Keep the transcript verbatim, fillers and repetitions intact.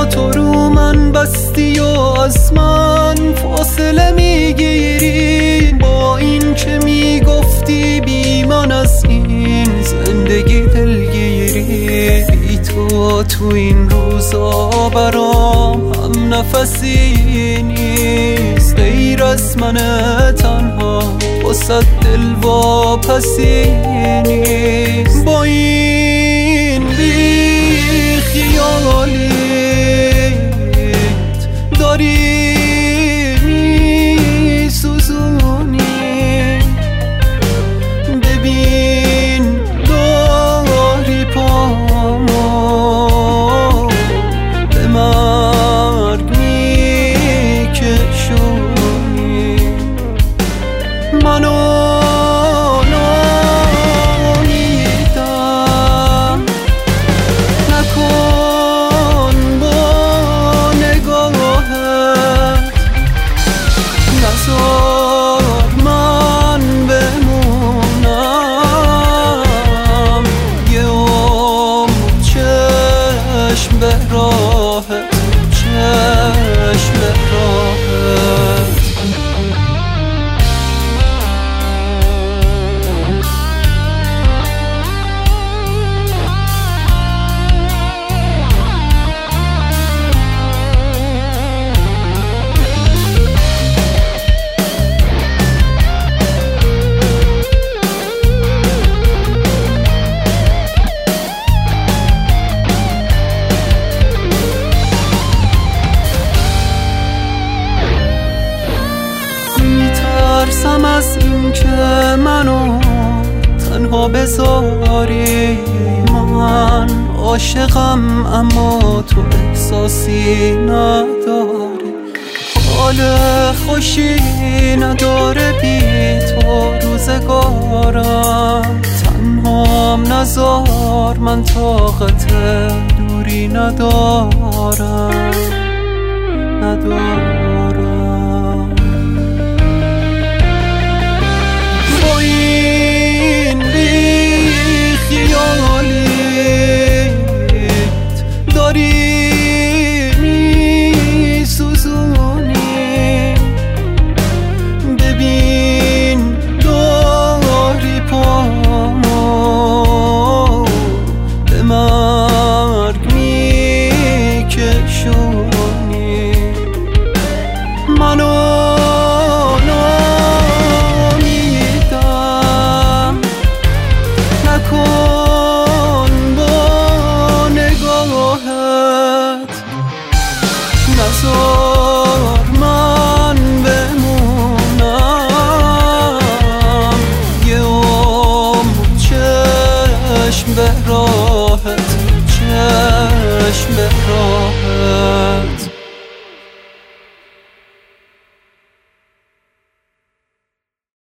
تو رو من بستی و از من فاصله میگیری، با این که میگفتی بی من از این زندگی دلگیری. بی تو تو این روزا برام هم نفسی نیست، غیر از من تنها واسه دل واپسی نیست. با این بی خیالیت داری می سوزونی، ببین داری پامو به مرگ می کشونی. منو به راحت چشم به راحت. ترسم از این که منو تنها بذاری، من عاشقم اما تو احساسی نداری، حال خوشی نداره بی تو روزگارم. تنهام نذار من طاقت دوری ندارم ندارم. داری می سوزونی، ببین داری پامو به مرگ می کشونی. منو نامیدم نکن نذار من بمونم یه عمر چشم به راحت چشم به راحت.